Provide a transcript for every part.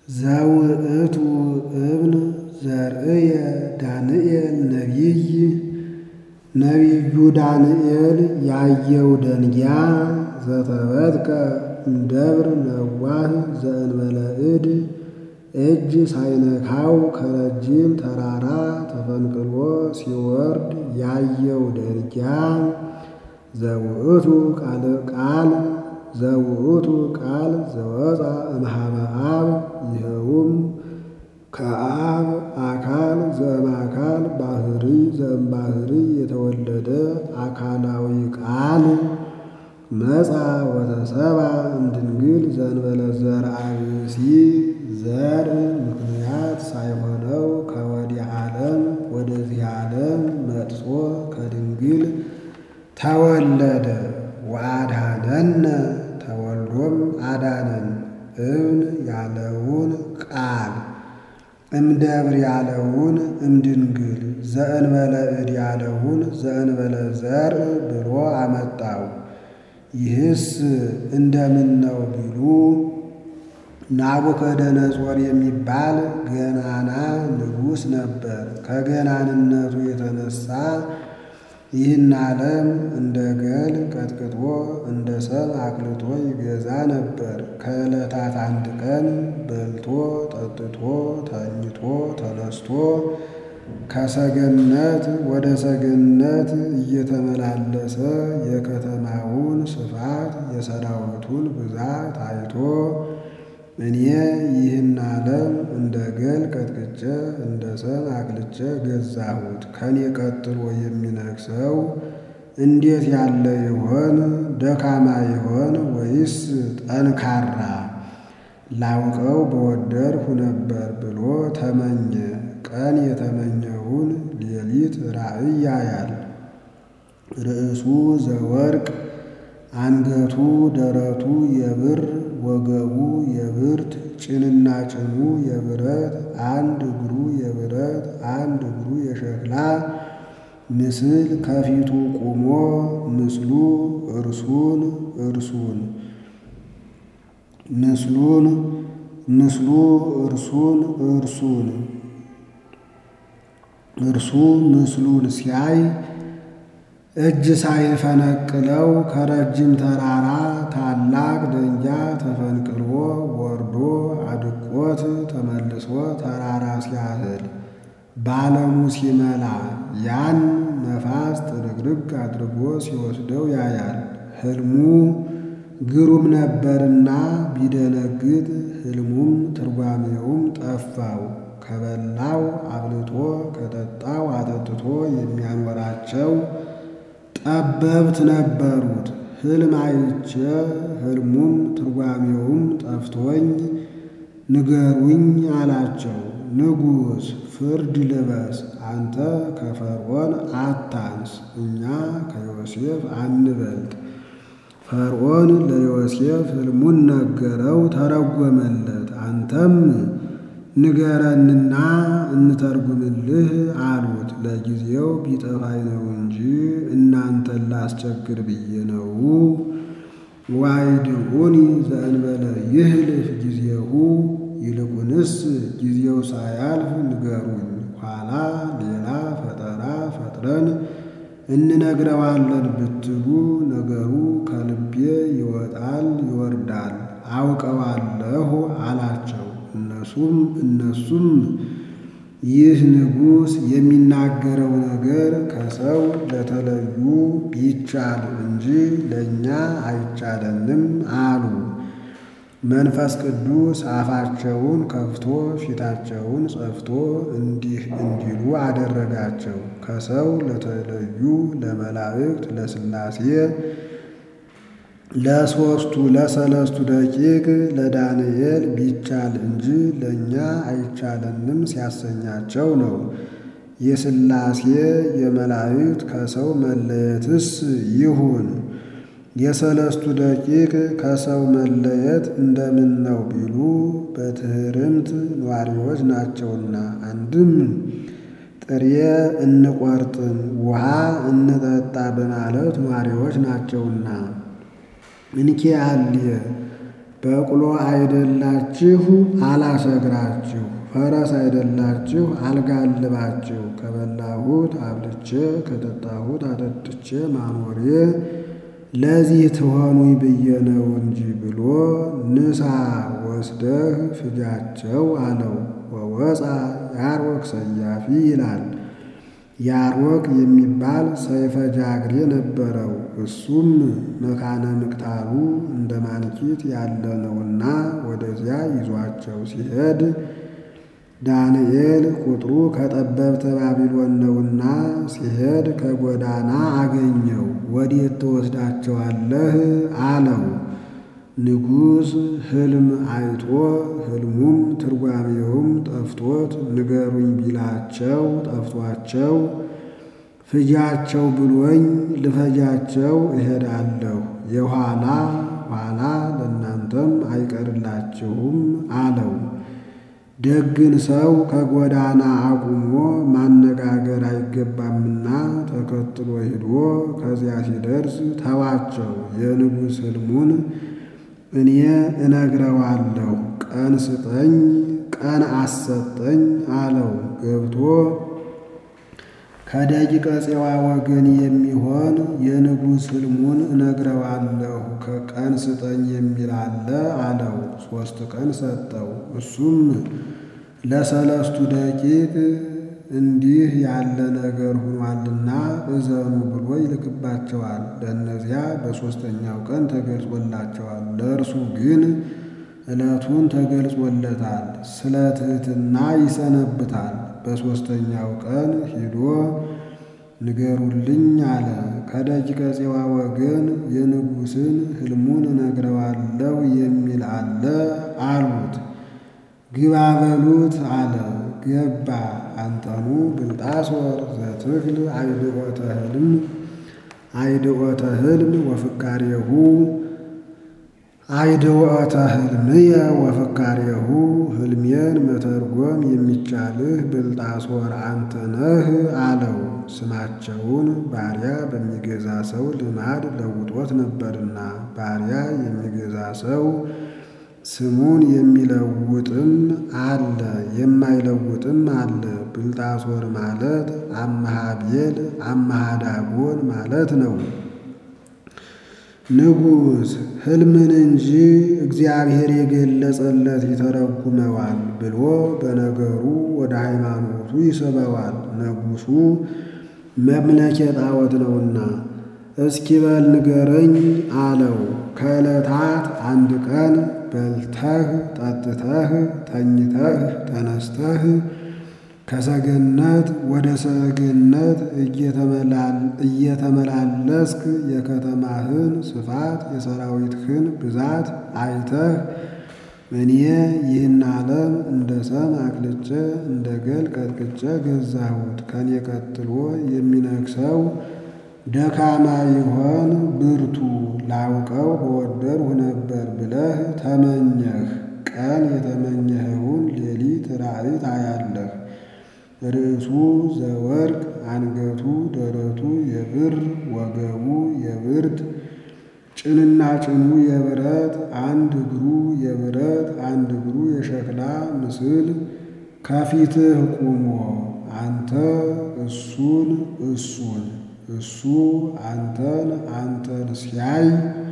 ዘውእቱ እብን ዘርእየ ዳንኤል ነቢይ ነቢዩ ዳንኤል ያየው ደንጊያ ዘተበትከ እምደብር ነዋህ ዘእንበለ እድ እጅ ሳይነካው ከረጅም ተራራ ተፈንቅሎ ሲወርድ ያየው ደንጊያ ዘውእቱ ቃል ዘወፃ እምኀበ አብ ይኸውም ከአብ አካል ዘእምአካል ባህሪ ዘእምባህሪ የተወለደ አካላዊ ቃል መጻ ወተሰብአ እምድንግል ዘእንበለ ዘርአ ብእሲ ዘር ምክንያት ሳይሆነው ከወዲህ ዓለም ወደዚህ ዓለም መጥቶ ከድንግል ተወለደ። ወአድኀነነ ተወልዶም አዳነን። እብን ያለውን ቃል እምደብር ያለውን እምድንግል ዘእንበለ እድ ያለውን ዘእንበለ ዘር ብሎ አመጣው። ይህስ እንደምን ነው ቢሉ ናቡከደነፆር የሚባል ገናና ንጉሥ ነበር። ከገናንነቱ የተነሳ ይህን ዓለም እንደ ገል ቀጥቅጦ እንደ ሰም አቅልጦ ይገዛ ነበር። ከዕለታት አንድ ቀን በልቶ ጠጥቶ ተኝቶ ተነስቶ ከሰገነት ወደ ሰገነት እየተመላለሰ የከተማውን ስፋት የሰራዊቱን ብዛት አይቶ እኔ ይህን ዓለም እንደ ገል ቀጥቅጬ እንደ ሰም አቅልጬ ገዛሁት። ከኔ ቀጥሎ የሚነግሰው እንዴት ያለ ይሆን? ደካማ ይሆን ወይስ ጠንካራ? ላውቀው በወደድሁ ነበር ብሎ ተመኘ። ቀን የተመኘውን ሌሊት ራእይ ያያል። ርእሱ ዘወርቅ አንገቱ ደረቱ የብር ወገቡ የብርት ጭንና ጭኑ የብረት አንድ እግሩ የብረት አንድ እግሩ የሸክላ ምስል ከፊቱ ቆሞ ምስሉ እርሱ ምስሉን ሲያይ እጅ ሳይፈነቅለው ከረጅም ተራራ ታላቅ ደንጊያ ተፈንቅሎ ወርዶ አድቆት ተመልሶ ተራራ ሲያህል በዓለሙ ሲመላ ያን ነፋስ ጥርግርግ አድርጎ ሲወስደው ያያል። ሕልሙ ግሩም ነበርና ቢደነግጥ ሕልሙም ትርጓሜውም ጠፋው። ከበላው አብልቶ ከጠጣው አጠጥቶ የሚያኖራቸው ጠበብት ነበሩት። ሕልም አይቼ ሕልሙም ትርጓሜውም ጠፍቶኝ ንገሩኝ አላቸው። ንጉሥ ፍርድ ልበስ፣ አንተ ከፈርዖን አታንስ፣ እኛ ከዮሴፍ አንበልጥ። ፈርዖን ለዮሴፍ ሕልሙን ነገረው፣ ተረጎመለት። አንተም ንገረንና እንተርጉምልህ አሉት። ለጊዜው ቢጠፋኝ ነው እንጂ እናንተን ላስቸግር ብዬ ነው። ዋይድኡኒ ዘእንበለ ይህልፍ ጊዜሁ፣ ይልቁንስ ጊዜው ሳያልፍ ንገሩኝ፣ ኋላ ሌላ ፈጠራ ፈጥረን እንነግረዋለን ብትሉ ነገሩ ከልቤ ይወጣል ይወርዳል፣ አውቀዋለሁ አላቸው። እነሱም ይህ ንጉሥ የሚናገረው ነገር ከሰው ለተለዩ ይቻል እንጂ ለእኛ አይቻለንም አሉ። መንፈስ ቅዱስ አፋቸውን ከፍቶ ፊታቸውን ጸፍቶ እንዲህ እንዲሉ አደረጋቸው። ከሰው ለተለዩ ለመላእክት ለሥላሴ ለሦስቱ ለሰለስቱ ደቂቅ ለዳንኤል ቢቻል እንጂ ለእኛ አይቻለንም ሲያሰኛቸው ነው። የሥላሴ የመላእክት ከሰው መለየትስ ይሁን፣ የሰለስቱ ደቂቅ ከሰው መለየት እንደምን ነው ቢሉ በትሕርምት ኗሪዎች ናቸውና፣ አንድም ጥሬ እንቆርጥም ውሃ እንጠጣ በማለት ኗሪዎች ናቸውና። እንኪያልየ በቅሎ አይደላችሁ አላሰግራችሁ፣ ፈረስ አይደላችሁ አልጋልባችሁ፣ ከበላሁት አብልቼ ከጠጣሁት አጠጥቼ ማኖሬ ለዚህ ትሆኑኝ ብዬ ነው እንጂ ብሎ ንሳ ወስደህ ፍጃቸው አለው። ወወፃ ያርወቅ ሰያፊ ይላል። ያርወቅ የሚባል ሰይፈ ጃግሬ ነበረው። እሱም መካነ ምቅታሉ እንደ ማንኪት ያለ ነውና ወደዚያ ይዟቸው ሲሄድ ዳንኤል ቁጥሩ ከጠበብተ ባቢሎን ነውና ሲሄድ ከጎዳና አገኘው። ወዴት ትወስዳቸዋለህ አለው። ንጉሥ ሕልም አይቶ ሕልሙም ትርጓሜውም ጠፍቶት ንገሩኝ ቢላቸው ጠፍቷቸው ፍጃቸው ብሎኝ ልፈጃቸው እሄዳለሁ፣ የኋላ ኋላ ለእናንተም አይቀርላችሁም አለው። ደግን ሰው ከጎዳና አቁሞ ማነጋገር አይገባምና ተከትሎ ሄዶ ከዚያ ሲደርስ ተዋቸው። የንጉሥ ሕልሙን እኔ እነግረዋለሁ፣ ቀን ስጠኝ፣ ቀን አሰጠኝ አለው። ገብቶ ከደቂቀ ፄዋ ወገን የሚሆን የንጉሥ ሕልሙን እነግረዋለሁ፣ ከቀን ስጠኝ የሚል አለ አለው። 3 ቀን ሰጠው። እሱም ለሰለስቱ ደቂቅ እንዲህ ያለ ነገር ሆኗልና እዘኑ ብሎ ይልክባቸዋል። ለእነዚያ በሦስተኛው ቀን ተገልጾላቸዋል። ለእርሱ ግን ዕለቱን ተገልጾለታል። ስለ ትሕትና ይሰነብታል። በሦስተኛው ቀን ሂዶ ንገሩልኝ አለ። ከደቂቀ ፄዋ ወገን የንጉሥን ሕልሙን እነግረዋለሁ የሚል አለ አሉት። ግባ በሉት አለ። ገባ። አንተኑ ብልጣሶር ዘትክል አይድኦተ ሕልም ወፍካሬሁ አይድኦተ ሕልምየ ወፍካሬሁ ሕልሜን መተርጎም የሚቻልህ ብልጣሶር አንተ ነህ አለው። ስማቸውን ባሪያ በሚገዛ ሰው ልማድ ለውጦት ነበርና ባሪያ የሚገዛ ሰው ስሙን የሚለውጥም አለ የማይለውጥም አለ። ብልጣሶር ማለት አምሃ ቤል አምሃ ዳጎን ማለት ነው። ንጉሥ ሕልምን እንጂ እግዚአብሔር የገለጸለት ይተረጉመዋል ብሎ በነገሩ ወደ ሃይማኖቱ ይስበዋል። ንጉሡ መምለኬ ጣዖት ነውና እስኪ በል ንገረኝ አለው። ከዕለታት አንድ ቀን በልተህ ጠጥተህ ተኝተህ ተነስተህ ከሰገነት ወደ ሰገነት እየተመላለስክ የከተማህን ስፋት የሰራዊትህን ብዛት አይተህ እኔ ይህን ዓለም እንደ ሰም አቅልጬ እንደ ገል ቀጥቅጬ ገዛሁት፣ ከኔ ቀጥሎ የሚነግሰው ደካማ ይሆን ብርቱ ላውቀው በወደድሁ ነበር ብለህ ተመኘህ። ቀን የተመኘኸውን ሌሊት ራእይ ታያለህ። ርዕሱ ዘወርቅ አንገቱ ደረቱ የብር ወገቡ የብርት ጭንና ጭኑ የብረት አንድ እግሩ የብረት አንድ እግሩ የሸክላ ምስል ከፊትህ ቁሞ አንተ እሱን እሱ አንተን ሲያይ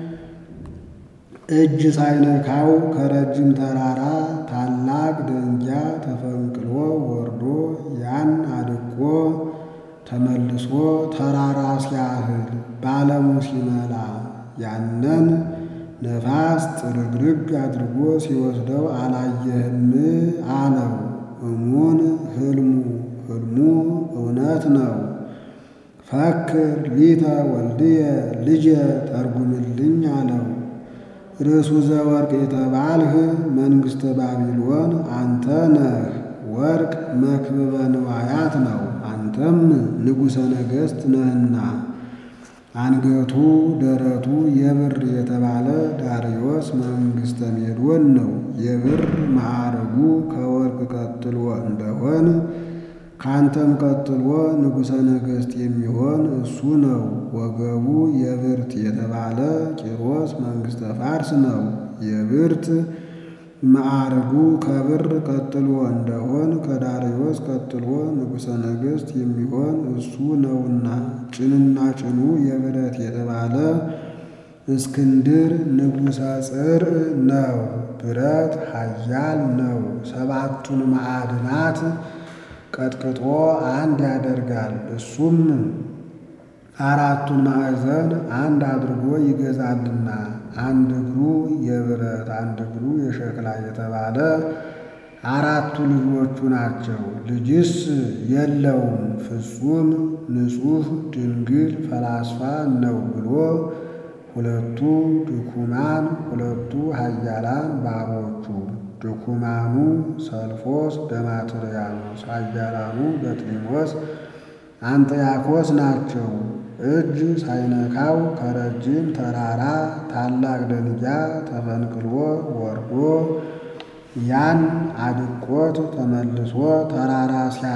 እጅ ሳይነካው ከረጅም ተራራ ታላቅ ደንጊያ ተፈንቅሎ ወርዶ ያን አድቆ ተመልሶ ተራራ ሲያህል ባለሙ ሲመላ ያንን ነፋስ ጥርግርግ አድርጎ ሲወስደው አላየህም አለው። እሙን ሕልሙ እውነት ነው። ፈክር ሊተ ወልድየ ልጄ ተርጉምልኝ አለው። ርዕሱ ዘወርቅ የተባልህ መንግሥተ ባቢሎን አንተ ነህ። ወርቅ መክብበ ንዋያት ነው። አንተም ንጉሠ ነገሥት ነህና አንገቱ ደረቱ የብር የተባለ ዳርዮስ መንግሥተ ሜዶን ነው። የብር ማዕረጉ ከወርቅ ቀጥሎ እንደሆን ካንተም ቀጥሎ ንጉሠ ነገሥት የሚሆን እሱ ነው። ወገቡ የብርት የተባለ ቂሮስ መንግሥተ ፋርስ ነው። የብርት ማዕርጉ ከብር ቀጥሎ እንደሆን ከዳርዮስ ቀጥሎ ንጉሠ ነገሥት የሚሆን እሱ ነውና ጭንና ጭኑ የብረት የተባለ እስክንድር ንጉሠ ጽርዕ ነው። ብረት ኃያል ነው። ሰባቱን ማዕድናት ቀጥቅጦ አንድ ያደርጋል። እሱም አራቱን ማዕዘን አንድ አድርጎ ይገዛልና አንድ እግሩ የብረት አንድ እግሩ የሸክላ የተባለ አራቱ ልጆቹ ናቸው። ልጅስ የለውም ፍጹም ንጹሕ ድንግል ፈላስፋ ነው ብሎ ሁለቱ ድኩማን ሁለቱ ኃያላን ባሮቹ ድኩማኑ ሰልፎስ ደማትርያኖስ ኃያላኑ በጥሊሞስ አንጥያኮስ ናቸው። እጅ ሳይነካው ከረጅም ተራራ ታላቅ ደንጊያ ተፈንቅሎ ወርዶ ያን አድቆት ተመልሶ ተራራ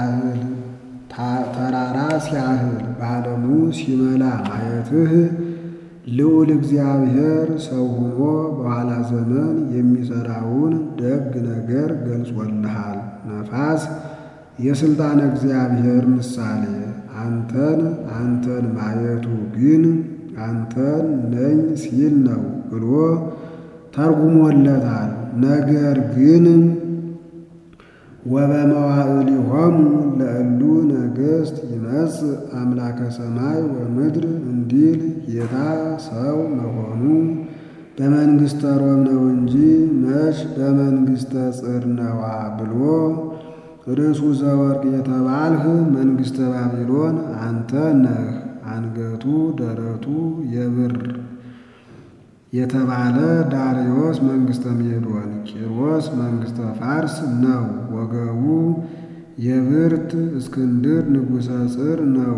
ሲያህል በዓለሙ ሲመላ ማየትህ ልዑል እግዚአብሔር ሰው ሆኖ በኋላ ዘመን የሚሠራውን ደግ ነገር ገልጾልሃል። ነፋስ የሥልጣን እግዚአብሔር ምሳሌ አንተን ማየቱ ግን አንተን ነኝ ሲል ነው ብሎ ተርጉሞለታል። ነገር ግን ወበመዋዕሊሆሙ ለእሉ ነገሥት ይመጽእ አምላከ ሰማይ ወምድር እንዲል ጌታ ሰው መሆኑ በመንግሥተ ሮም ነው እንጂ መች በመንግሥተ ጽርነዋ ብሎ ርዕሱ ዘወርቅ የተባልህ መንግሥተ ባቢሎን አንተ ነህ። አንገቱ ደረቱ የብር የተባለ ዳርዮስ መንግሥተ ሜዶን ቂሮስ መንግሥተ ፋርስ ነው። ወገቡ የብርት እስክንድር ንጉሠ ጽር ነው።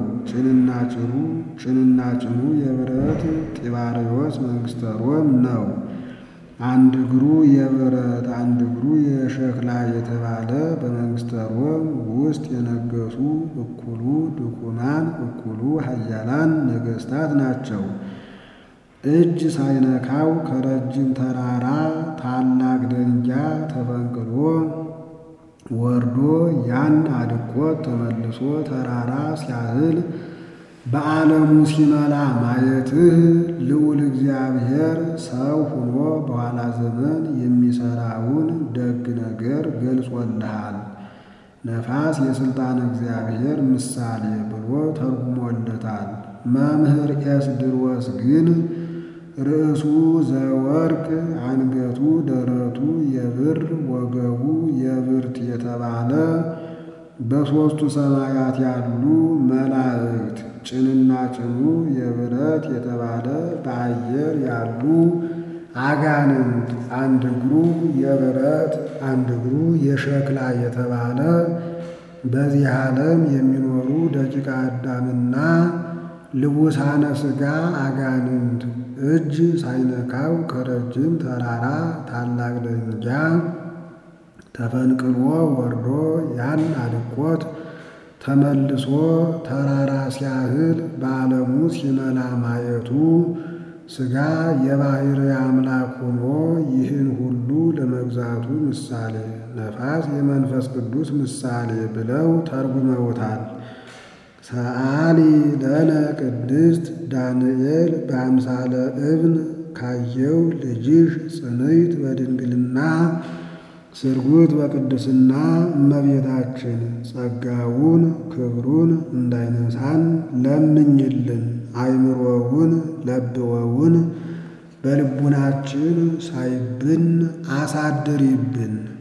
ጭንና ጭኑ የብረት ጢባርዮስ መንግሥተ ሮም ነው። አንድ እግሩ የብረት አንድ እግሩ የሸክላ የተባለ በመንግሥተ ሮም ውስጥ የነገሱ እኩሉ ድኩማን እኩሉ ኃያላን ነገሥታት ናቸው። እጅ ሳይነካው ከረጅም ተራራ ታላቅ ደንጊያ ተፈንቅሎ ወርዶ ያን አድቆት ተመልሶ ተራራ ሲያህል በዓለሙ ሲመላ ማየትህ ልዑል እግዚአብሔር ሰው ሆኖ በኋላ ዘመን የሚሠራውን ደግ ነገር ገልጾልሃል። ነፋስ የሥልጣን እግዚአብሔር ምሳሌ ብሎ ተርጉሞለታል። መምህር ኤስድሮስ ግን ርዕሱ ዘወርቅ አንገቱ ደረቱ የብር ወገቡ የብርት የተባለ በሦስቱ ሰማያት ያሉ መላእክት ጭንና ጭኑ የብረት የተባለ በአየር ያሉ አጋንንት አንድ እግሩ የብረት አንድ እግሩ የሸክላ የተባለ በዚህ ዓለም የሚኖሩ ደቂቀ አዳምና ልቡሳነ ሥጋ አጋንንት እጅ ሳይነካው ከረጅም ተራራ ታላቅ ደንጊያ ተፈንቅሎ ወርዶ ያን አድቆት ተመልሶ ተራራ ሲያህል በዓለሙ ሲመላ ማየቱ ሥጋ የባሕርይ አምላክ ሆኖ ይህን ሁሉ ለመግዛቱ ምሳሌ ነፋስ የመንፈስ ቅዱስ ምሳሌ ብለው ተርጉመውታል። ሰአሊ ለነ ቅድስት ዳንኤል በአምሳለ እብን ካየው ልጅሽ ጽንዕት በድንግልና ስርጉት በቅድስና እመቤታችን ጸጋውን ክብሩን እንዳይነሳን ለምኝልን። አይምሮውን ለብወውን በልቡናችን ሳይብን አሳድሪብን።